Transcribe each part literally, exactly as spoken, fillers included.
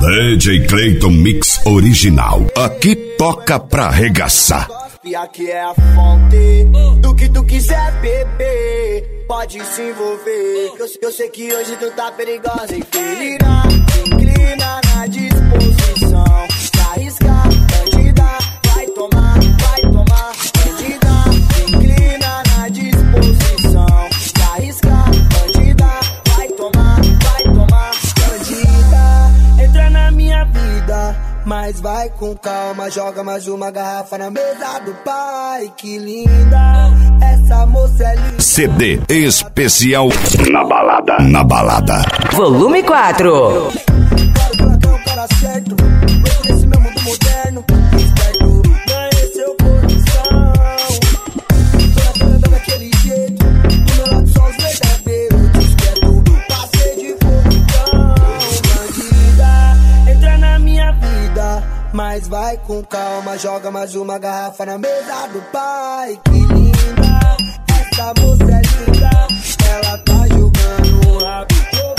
D J Cleiton Mix Original. Aqui toca pra arregaçar. E aqui é a fonte do que tu quiser beber. Pode se envolver. Eu, eu sei que hoje tu tá perigosa. Infelirar, inclina na disposição. Pra arriscar, bandida, vai tomar, vai tomar. Bandida, inclina na disposição. Pra arriscar, bandida, vai tomar, vai tomar. Bandida, entra na minha vida, mas vai com calma, joga mais uma garrafa na mesa do pai. Que linda, essa moça é linda. C D especial na balada, na balada. Volume quatro. Claro que ela tem um cara certo, hoje nesse meu mundo moderno. Esperto, ganhei seu coração. Tô na daquele jeito, do meu lado só os verdadeiros. Discreto, passei de fogão. Bandida, entra na minha vida, mas vai com calma, joga mais uma garrafa na mesa do pai. Que linda, essa moça é linda, ela tá jogando um rabo.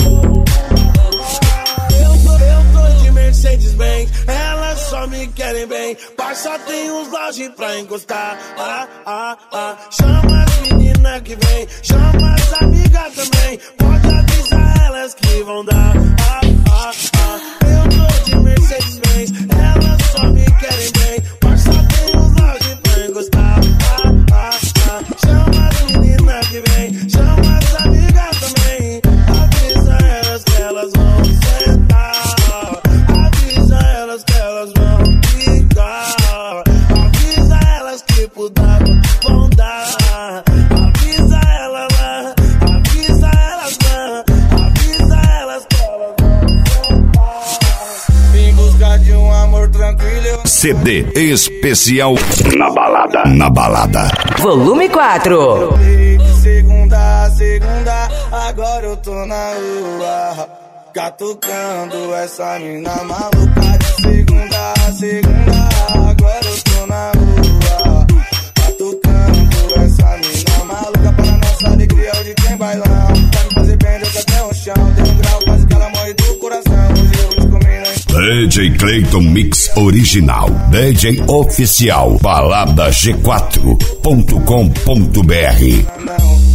Eu tô, eu tô de Mercedes-Benz, elas só me querem bem. Parça tem uns lojas pra encostar. Ah, ah, ah. Chama as meninas que vem, chama as amigas também. Pode avisar elas que vão dar. Ah, ah, ah. Eu tô de Mercedes-Benz, elas só me querem bem. Parça tem uns lojas pra encostar. Ah, ah, ah. Chama as meninas que vem, chama as amigas também. Avisa elas que elas vão sentar. Avisa elas que elas vão ficar. Avisa elas que por d'água vão dar. Avisa elas lá, avisa elas lá. Avisa elas que elas vão sentar. Vim buscar de um amor tranquilo. C D especial na balada, na balada. Volume quatro. De segunda a segunda, agora eu tô na rua, catucando essa mina maluca. De segunda a segunda, agora eu tô na rua, catucando essa mina maluca. Para nossa alegria, hoje tem bailão. Pra me fazer bem, desce até o chão. Deu um grau, quase que ela morre do coração. Hoje eu descobri, né? D J Cleiton Mix Original. D J Oficial. balada g quatro ponto com ponto b r. Não.